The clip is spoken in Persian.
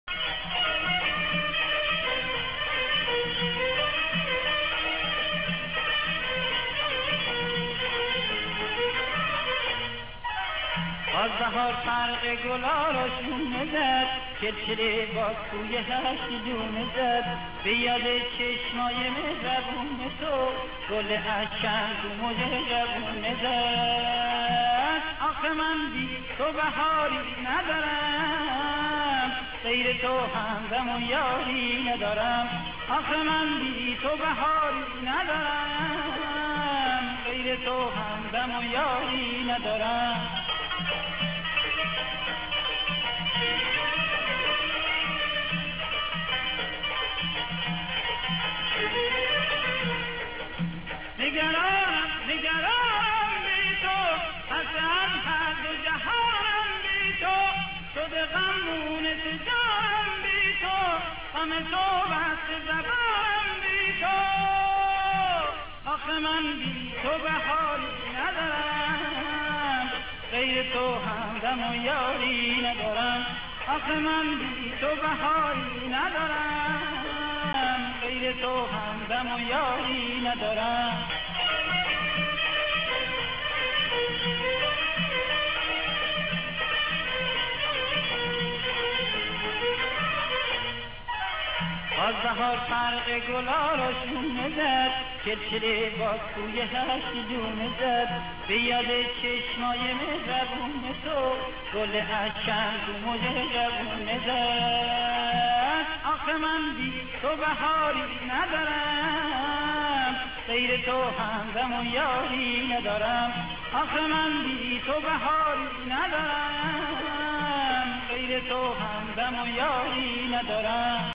از بهار فرق گلا را شونه زد، چلچله با توی هشت جونه زد، به یاد چشمای مهربون تو گل اشکن تو موجه جوونه زد. آخه من بی تو بهاری ندارم، غیر تو همدم و یاری ندارم. آخه من بی تو بهاری ندارم، غیر تو همدم و یاری ندارم. نگرانم بی تو، اصلا هر دو جهانم بی تو، شده غمونه تو جانم بی تو، غم تو بست زبانم بی تو. آخه من بی تو بهاری ندارم، غیر تو همدم و یاری ندارم. آخه من بی تو بهاری ندارم، غیر تو همدم و یاری ندارم. از بهار فرق گلا را شونه زد، چلچله با توی هشت جونه زد، به یاد چشمای مهربون تو گل اشکن تو موجه جوونه زد. آخه من بی تو بهاری ندارم، غیر تو همدم و یاری ندارم. آخه من بی تو بهاری ندارم، غیر تو همدم و یاری ندارم.